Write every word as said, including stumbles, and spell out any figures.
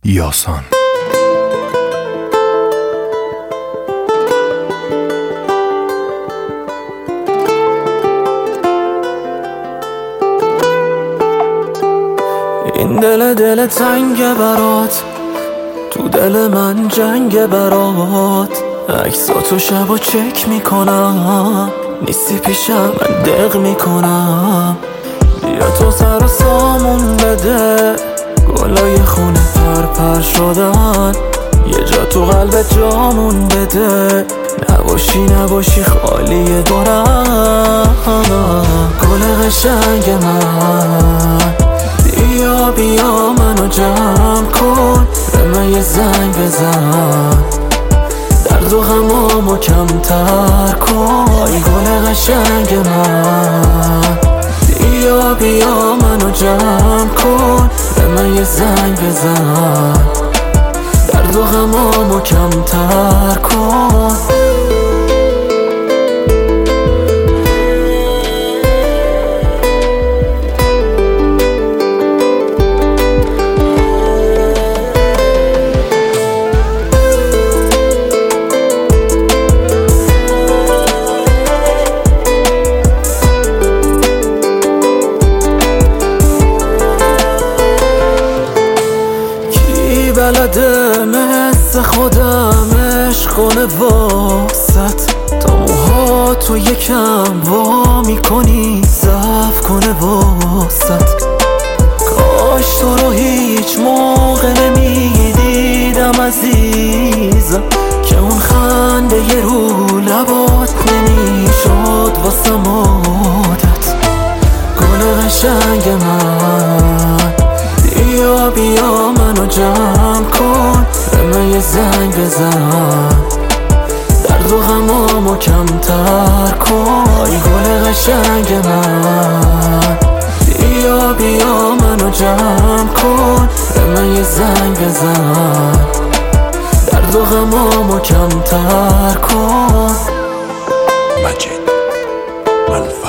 یاسان. این دل دل تنگ برات، تو دل من جنگ برات. عکساتو شب و چک میکنم، نیستی پیشم من دق میکنم. بیا تو سر و سامون بده، گلای خونه پر پر شدن. یه جا تو قلب جامون بده، نباشی نباشی خالی دورم. گل قشنگ من، بیا بیا منو جمع کن، به من یه زنگ بزن، درد و غمامو کمتر کن. ای گل قشنگ من، بیا بیا منو جمع کن، به من یه زنگ بزن، درد و غمامو کمتر کن. بلده مثل خودم عشق کنه واسط، تا موها تو یکم وا میکنی ضعف کنه واسط. کاش تو رو هیچ موقع نمیدیدم عزیزم، که اون خنده یه رو لبات نمیشد واسم عادت. گل قشنگ من، بیا بیا منو جمع کن، به من یه زنگ بزن، درد و غمامو کمتر کن. ای گل قشنگ من، بیا بیا منو جمع کن، به من یه زنگ بزن، درد و غمامو کمتر کن. مجید من